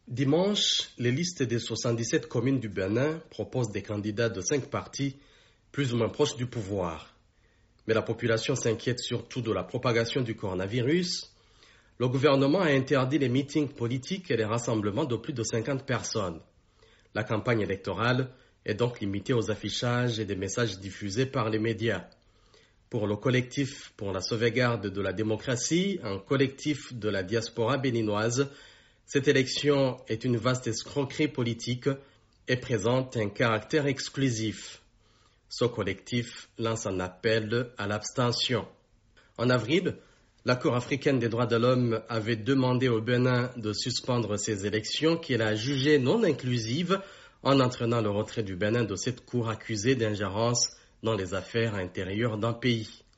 Dimanche, les listes des 77 communes du Bénin proposent des candidats de 5 partis plus ou moins proches du pouvoir. Mais la population s'inquiète surtout de la propagation du coronavirus. Le gouvernement a interdit les meetings politiques et les rassemblements de plus de 50 personnes. La campagne électorale est donc limitée aux affichages et des messages diffusés par les médias. Pour le collectif pour la sauvegarde de la démocratie, un collectif de la diaspora béninoise, cette élection est une vaste escroquerie politique et présente un caractère exclusif. Ce collectif lance un appel à l'abstention. En avril, la Cour africaine des droits de l'homme avait demandé au Bénin de suspendre ces élections qu'elle a jugées non inclusives en entraînant le retrait du Bénin de cette cour accusée d'ingérence dans les affaires intérieures d'un pays.